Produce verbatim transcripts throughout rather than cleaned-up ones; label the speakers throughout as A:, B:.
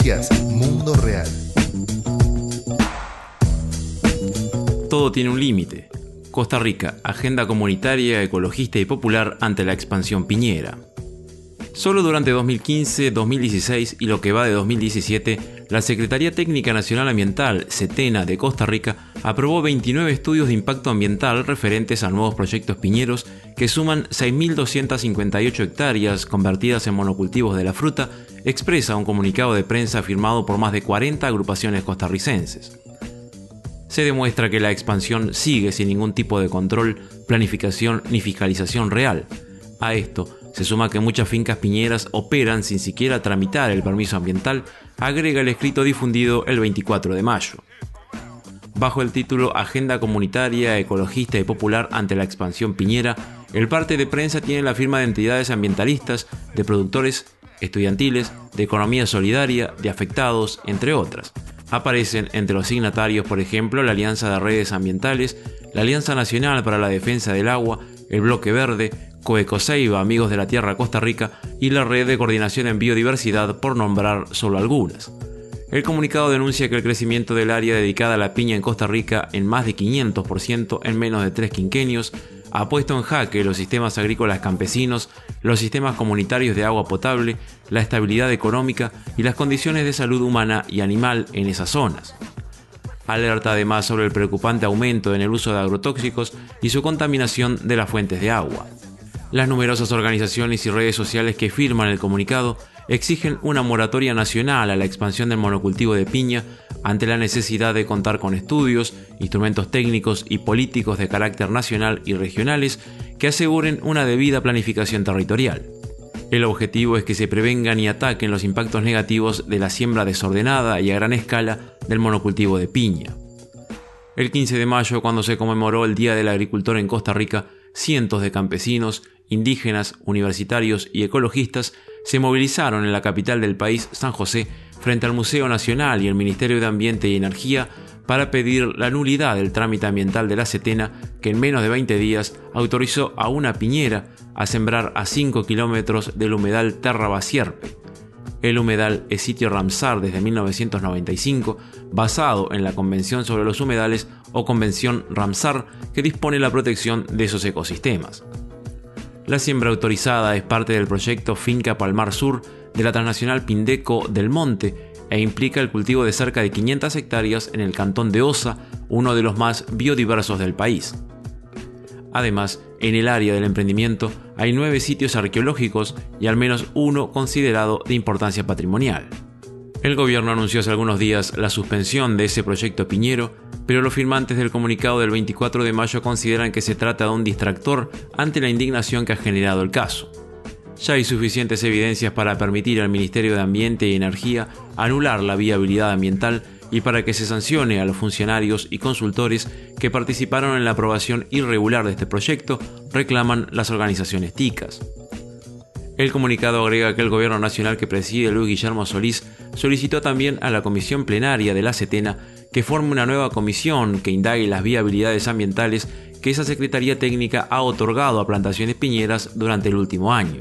A: Noticias Mundo Real.
B: Todo tiene un límite. Costa Rica, agenda comunitaria, ecologista y popular ante la expansión piñera. Solo durante dos mil quince, dos mil dieciséis y lo que va de dos mil diecisiete, la Secretaría Técnica Nacional Ambiental, SETENA, de Costa Rica, aprobó veintinueve estudios de impacto ambiental referentes a nuevos proyectos piñeros que suman seis mil doscientas cincuenta y ocho hectáreas convertidas en monocultivos de la fruta, expresa un comunicado de prensa firmado por más de cuarenta agrupaciones costarricenses. Se demuestra que la expansión sigue sin ningún tipo de control, planificación ni fiscalización real. A esto se suma que muchas fincas piñeras operan sin siquiera tramitar el permiso ambiental, agrega el escrito difundido el veinticuatro de mayo. Bajo el título Agenda Comunitaria, Ecologista y Popular ante la Expansión Piñera, el parte de prensa tiene la firma de entidades ambientalistas, de productores estudiantiles, de economía solidaria, de afectados, entre otras. Aparecen entre los signatarios, por ejemplo, la Alianza de Redes Ambientales, la Alianza Nacional para la Defensa del Agua, el Bloque Verde, Coecoseiba, Amigos de la Tierra Costa Rica y la Red de Coordinación en Biodiversidad, por nombrar solo algunas. El comunicado denuncia que el crecimiento del área dedicada a la piña en Costa Rica en más de quinientos por ciento en menos de tres quinquenios ha puesto en jaque los sistemas agrícolas campesinos, los sistemas comunitarios de agua potable, la estabilidad económica y las condiciones de salud humana y animal en esas zonas. Alerta además sobre el preocupante aumento en el uso de agrotóxicos y su contaminación de las fuentes de agua. Las numerosas organizaciones y redes sociales que firman el comunicado exigen una moratoria nacional a la expansión del monocultivo de piña ante la necesidad de contar con estudios, instrumentos técnicos y políticos de carácter nacional y regionales que aseguren una debida planificación territorial. El objetivo es que se prevengan y ataquen los impactos negativos de la siembra desordenada y a gran escala del monocultivo de piña. El quince de mayo, cuando se conmemoró el Día del Agricultor en Costa Rica, cientos de campesinos, indígenas, universitarios y ecologistas se movilizaron en la capital del país, San José, frente al Museo Nacional y el Ministerio de Ambiente y Energía para pedir la nulidad del trámite ambiental de la SETENA, que en menos de veinte días autorizó a una piñera a sembrar a cinco kilómetros del humedal Terra Basierpe. El humedal es sitio Ramsar desde mil novecientos noventa y cinco, basado en la Convención sobre los Humedales o Convención Ramsar, que dispone la protección de esos ecosistemas. La siembra autorizada es parte del proyecto Finca Palmar Sur de la transnacional Pindeco del Monte e implica el cultivo de cerca de quinientas hectáreas en el cantón de Osa, uno de los más biodiversos del país. Además, en el área del emprendimiento hay nueve sitios arqueológicos y al menos uno considerado de importancia patrimonial. El gobierno anunció hace algunos días la suspensión de ese proyecto piñero, pero los firmantes del comunicado del veinticuatro de mayo consideran que se trata de un distractor ante la indignación que ha generado el caso. Ya hay suficientes evidencias para permitir al Ministerio de Ambiente y Energía anular la viabilidad ambiental y para que se sancione a los funcionarios y consultores que participaron en la aprobación irregular de este proyecto, reclaman las organizaciones ticas. El comunicado agrega que el gobierno nacional que preside Luis Guillermo Solís solicitó también a la comisión plenaria de la SETENA que forme una nueva comisión que indague las viabilidades ambientales que esa Secretaría Técnica ha otorgado a plantaciones piñeras durante el último año.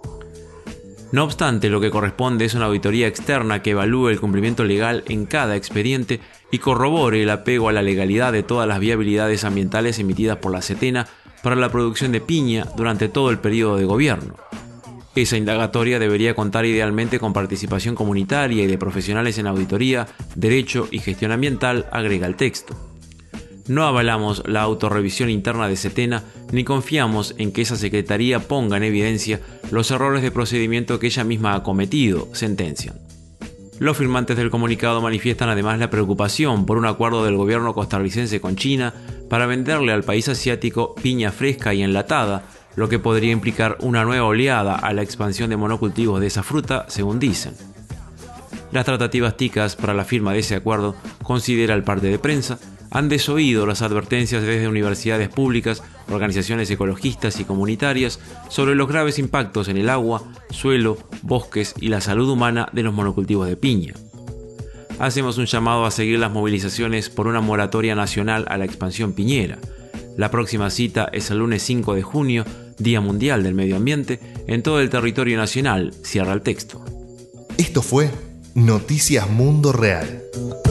B: No obstante, lo que corresponde es una auditoría externa que evalúe el cumplimiento legal en cada expediente y corrobore el apego a la legalidad de todas las viabilidades ambientales emitidas por la SETENA para la producción de piña durante todo el periodo de gobierno. Esa indagatoria debería contar idealmente con participación comunitaria y de profesionales en auditoría, derecho y gestión ambiental, agrega el texto. No avalamos la autorrevisión interna de SETENA ni confiamos en que esa secretaría ponga en evidencia los errores de procedimiento que ella misma ha cometido, sentencian. Los firmantes del comunicado manifiestan además la preocupación por un acuerdo del gobierno costarricense con China para venderle al país asiático piña fresca y enlatada, lo que podría implicar una nueva oleada a la expansión de monocultivos de esa fruta, según dicen. Las tratativas ticas para la firma de ese acuerdo, considera el parte de prensa, han desoído las advertencias desde universidades públicas, organizaciones ecologistas y comunitarias sobre los graves impactos en el agua, suelo, bosques y la salud humana de los monocultivos de piña. Hacemos un llamado a seguir las movilizaciones por una moratoria nacional a la expansión piñera. La próxima cita es el lunes cinco de junio, Día Mundial del Medio Ambiente, en todo el territorio nacional, cierra el texto.
A: Esto fue Noticias Mundo Real.